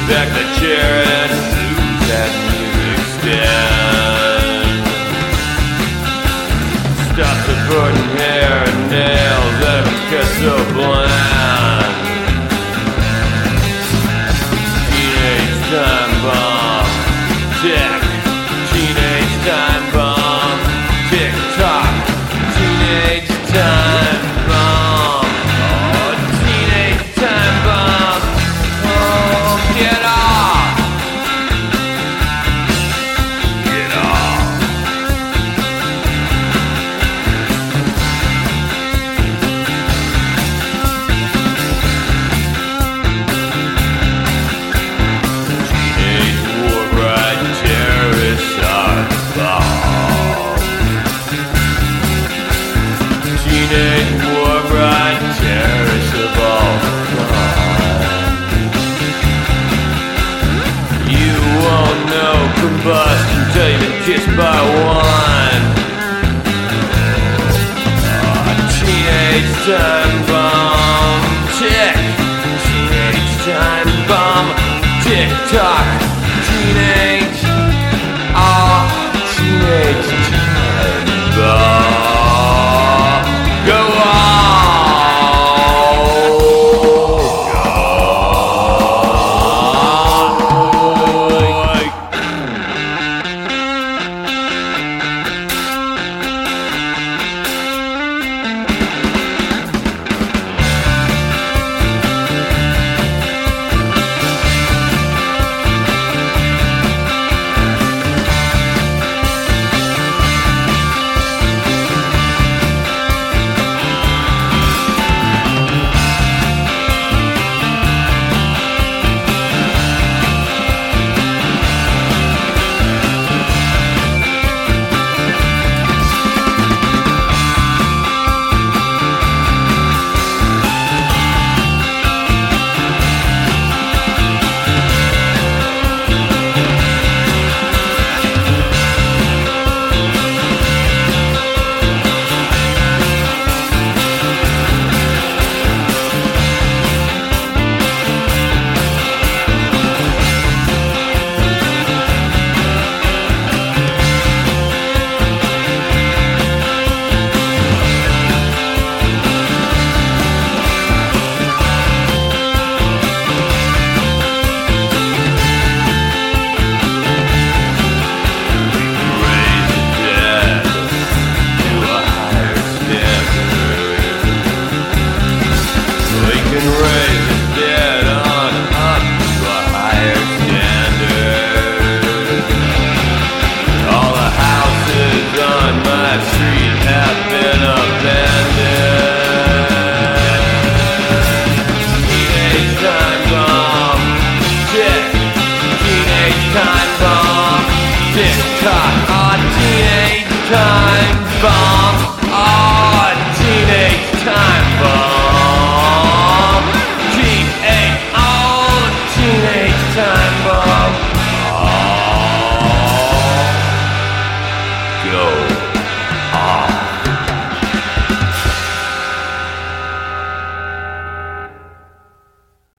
back the chair and lose that music stand. Stop the burning hair and nails that get so bland. Teenage time bomb, tick. Teenage time bomb, tick tock. Teenage time bomb, oh, teenage time bomb. Oh, get off, get off. Teenage war bride terrorists are involved. Teenage war bride terrorists of all kinds. You won't know combustion till you've been kissed by one. Oh, teenage time bomb, tick. Teenage time bomb, tick tock. Teenage